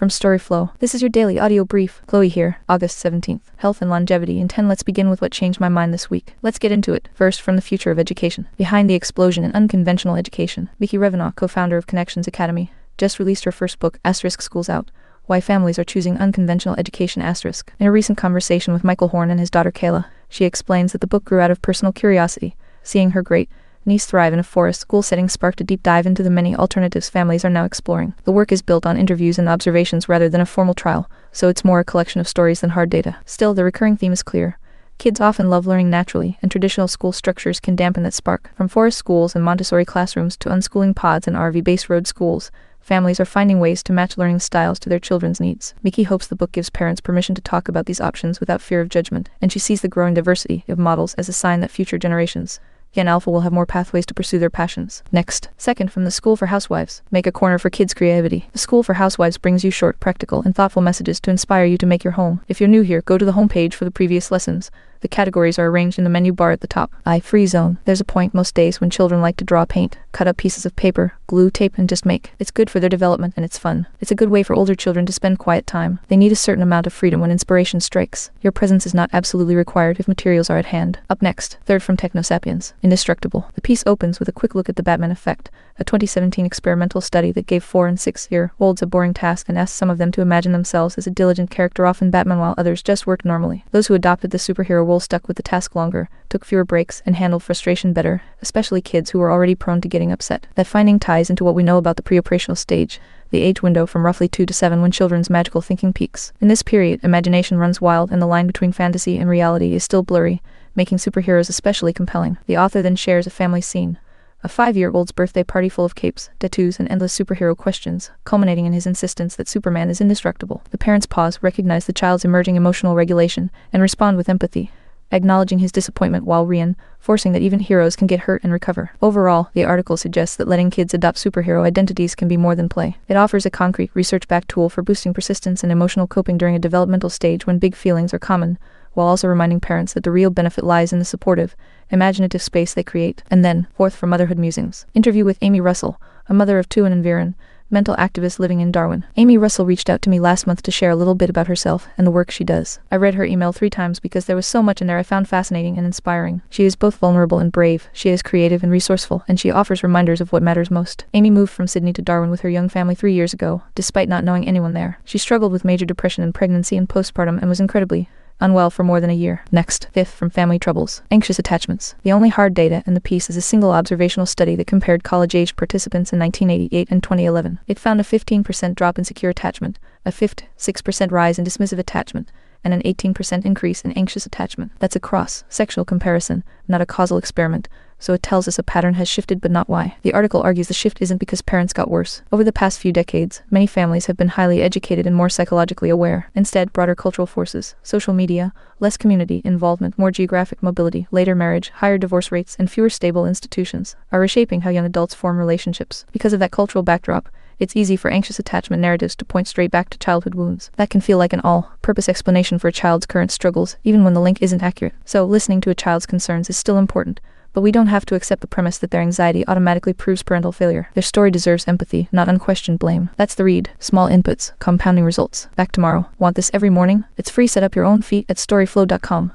from Storyflow. This is your daily audio brief. Chloe here, August 17th. Health and longevity in 10. Let's begin with what changed my mind this week. Let's get into it. First, from the future of education. Behind the explosion in unconventional education, Vicky Revenaugh, co-founder of Connections Academy, just released her first book, School's Out: Why Families Are Choosing Unconventional Education. In a recent conversation with Michael Horn and his daughter Kayla, she explains that the book grew out of personal curiosity. Seeing her great niece thrive in a forest school setting sparked a deep dive into the many alternatives families are now exploring. The work is built on interviews and observations rather than a formal trial, so it's more a collection of stories than hard data. Still, the recurring theme is clear. Kids often love learning naturally, and traditional school structures can dampen that spark. From forest schools and Montessori classrooms to unschooling pods and RV-based road schools, families are finding ways to match learning styles to their children's needs. Vicky hopes the book gives parents permission to talk about these options without fear of judgment, and she sees the growing diversity of models as a sign that future generations, Gen Alpha, will have more pathways to pursue their passions. Next, second, from the School for Housewives. Make a corner for kids' creativity. The School for Housewives brings you short, practical, and thoughtful messages to inspire you to make your home. If you're new here, go to the homepage for the previous lessons. The categories are arranged in the menu bar at the top. Free zone. There's a point most days when children like to draw, paint, cut up pieces of paper, glue, tape, and just make. It's good for their development and it's fun. It's a good way for older children to spend quiet time. They need a certain amount of freedom when inspiration strikes. Your presence is not absolutely required if materials are at hand. Up next, third, from Technosapiens. Indestructible. The piece opens with a quick look at the Batman effect, a 2017 experimental study that gave 4- and 6-year-olds a boring task and asked some of them to imagine themselves as a diligent character, often Batman, while others just worked normally. Those who adopted the superhero role stuck with the task longer, took fewer breaks, and handled frustration better, especially kids who were already prone to getting upset. That finding ties into what we know about the pre-operational stage, the age window from roughly 2 to 7 when children's magical thinking peaks. In this period, imagination runs wild and the line between fantasy and reality is still blurry, making superheroes especially compelling. The author then shares a family scene. A 5-year-old's birthday party full of capes, tattoos, and endless superhero questions, culminating in his insistence that Superman is indestructible. The parents pause, recognize the child's emerging emotional regulation, and respond with empathy, acknowledging his disappointment while reinforcing that even heroes can get hurt and recover. Overall, the article suggests that letting kids adopt superhero identities can be more than play. It offers a concrete, research-backed tool for boosting persistence and emotional coping during a developmental stage when big feelings are common, while also reminding parents that the real benefit lies in the supportive, imaginative space they create. And then, fourth, from Motherhood Musings. Interview with Amy Russell, a mother of 2 and environmental activist living in Darwin. Amy Russell reached out to me last month to share a little bit about herself and the work she does. I read her email 3 times because there was so much in there I found fascinating and inspiring. She is both vulnerable and brave, she is creative and resourceful, and she offers reminders of what matters most. Amy moved from Sydney to Darwin with her young family 3 years ago, despite not knowing anyone there. She struggled with major depression in pregnancy and postpartum and was incredibly unwell for more than a year. Next, fifth, from Family Troubles. Anxious attachments. The only hard data in the piece is a single observational study that compared college-age participants in 1988 and 2011. It found a 15% drop in secure attachment, a 6% rise in dismissive attachment, and an 18% increase in anxious attachment. That's a cross-sectional comparison, not a causal experiment, so it tells us a pattern has shifted but not why. The article argues the shift isn't because parents got worse. Over the past few decades, many families have been highly educated and more psychologically aware. Instead, broader cultural forces, social media, less community involvement, more geographic mobility, later marriage, higher divorce rates, and fewer stable institutions are reshaping how young adults form relationships. Because of that cultural backdrop, it's easy for anxious attachment narratives to point straight back to childhood wounds. That can feel like an all-purpose explanation for a child's current struggles, even when the link isn't accurate. So, listening to a child's concerns is still important, but we don't have to accept the premise that their anxiety automatically proves parental failure. Their story deserves empathy, not unquestioned blame. That's the read. Small inputs, compounding results. Back tomorrow. Want this every morning? It's free. Set up your own feed at storyflow.com.